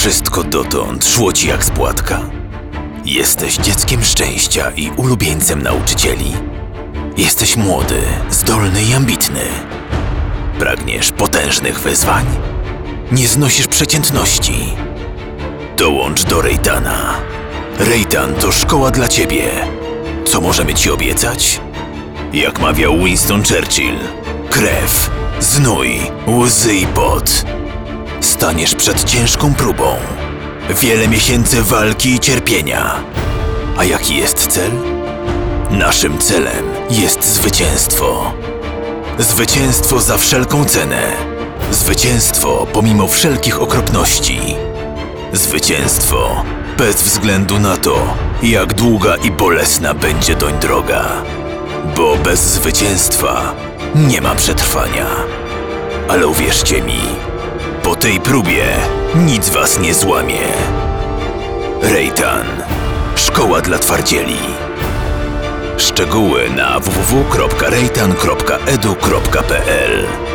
Wszystko dotąd szło ci jak z płatka. Jesteś dzieckiem szczęścia i ulubieńcem nauczycieli. Jesteś młody, zdolny i ambitny. Pragniesz potężnych wyzwań. Nie znosisz przeciętności. Dołącz do Rejtana. Rejtan to szkoła dla ciebie. Co możemy ci obiecać? Jak mawiał Winston Churchill, krew, znój, łzy i pot. Staniesz przed ciężką próbą. Wiele miesięcy walki i cierpienia. A jaki jest cel? Naszym celem jest zwycięstwo. Zwycięstwo za wszelką cenę. Zwycięstwo pomimo wszelkich okropności. Zwycięstwo bez względu na to, jak długa i bolesna będzie doń droga. Bo bez zwycięstwa nie ma przetrwania. Ale uwierzcie mi, po tej próbie nic was nie złamie. Rejtan. Szkoła dla twardzieli. Szczegóły na www.rejtan.edu.pl